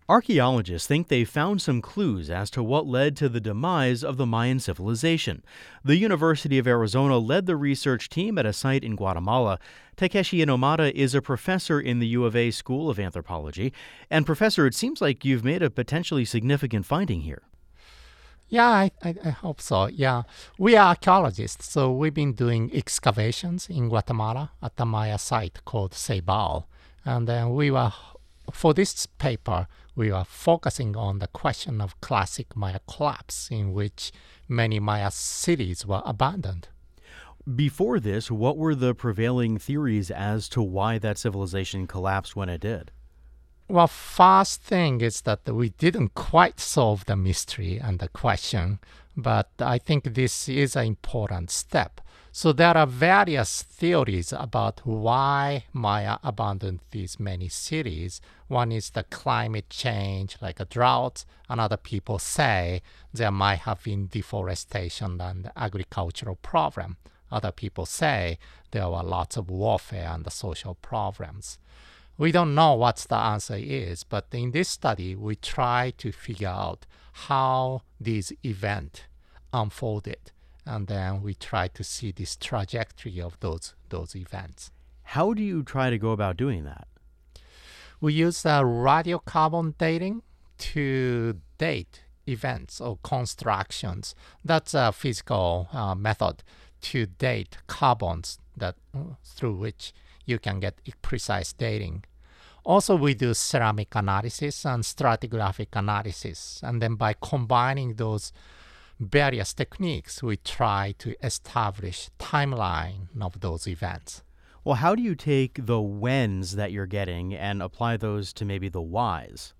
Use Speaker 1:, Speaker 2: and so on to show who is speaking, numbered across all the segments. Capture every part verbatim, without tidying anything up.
Speaker 1: Archaeologists think they found some clues as to what led to the demise of the Mayan civilization. The University of Arizona led the research team at a site in Guatemala. Takeshi Inomata is a professor in the U of A School of Anthropology. And Professor, it seems like you've made a potentially significant finding here.
Speaker 2: Yeah, I, I, I hope so. Yeah, we are archaeologists, so we've been doing excavations in Guatemala at the Maya site called Ceibal. And then we were, for this paper, we were focusing on the question of classic Maya collapse, in which many Maya cities were abandoned.
Speaker 1: Before this, what were the prevailing theories as to why that civilization collapsed when it did?
Speaker 2: Well, first thing is that we didn't quite solve the mystery and the question, but I think this is an important step. So there are various theories about why Maya abandoned these many cities. One is the climate change, like a drought. Another people say there might have been deforestation and agricultural problem. Other people say there were lots of warfare and the social problems. We don't know what the answer is, but in this study, we try to figure out how these events unfolded. And then we try to see this trajectory of those, those events.
Speaker 1: How do you try to go about doing that?
Speaker 2: We use uh, radiocarbon dating to date events or constructions. That's a physical uh, method to date carbons that uh, through which you can get precise dating. Also, we do ceramic analysis and stratigraphic analysis. And then by combining those various techniques, we try to establish timeline of those events.
Speaker 1: Well, how do you take the whens that you're getting and apply those to maybe the whys?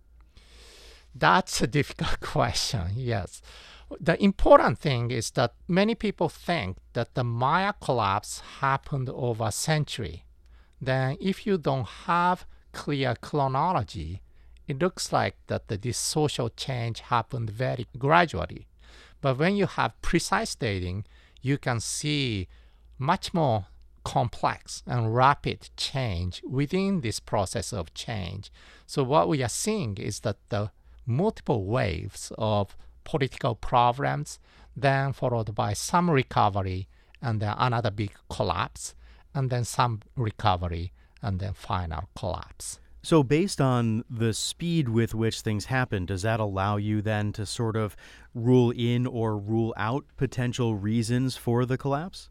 Speaker 2: That's a difficult question, yes. The important thing is that many people think that the Maya collapse happened over a century. Then if you don't have clear chronology, it looks like that the, this social change happened very gradually. But when you have precise dating, you can see much more complex and rapid change within this process of change. So what we are seeing is that the multiple waves of political problems, then followed by some recovery, and then another big collapse, and then some recovery, and then final collapse.
Speaker 1: So based on the speed with which things happen, does that allow you then to sort of rule in or rule out potential reasons for the collapse?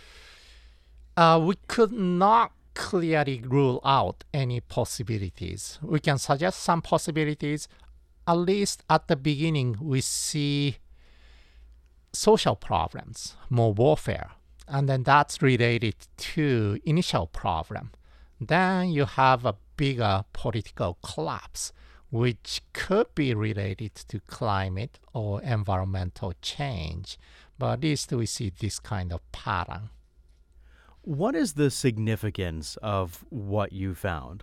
Speaker 2: Uh, we could not clearly rule out any possibilities. We can suggest some possibilities. At least at the beginning, we see social problems, more warfare, and then that's related to initial problem. Then you have a bigger political collapse, which could be related to climate or environmental change. But at least we see this kind of pattern.
Speaker 1: What is the significance of what you found?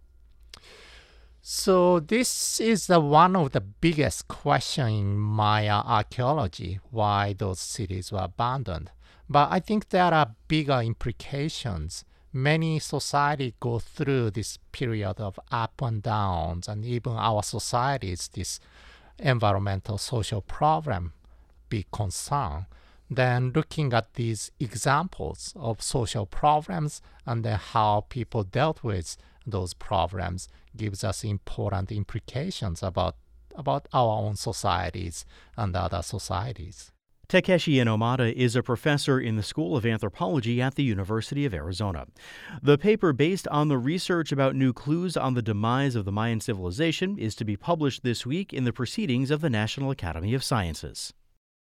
Speaker 2: So this is the one of the biggest questions in Maya archaeology, why those cities were abandoned. But I think there are bigger implications. Many societies go through this period of up and downs, and even our societies, this environmental social problem, big concern. Then looking at these examples of social problems and then how people dealt with those problems gives us important implications about, about our own societies and other societies.
Speaker 1: Takeshi Inomata is a professor in the School of Anthropology at the University of Arizona. The paper, based on the research about new clues on the demise of the Mayan civilization, is to be published this week in the Proceedings of the National Academy of Sciences.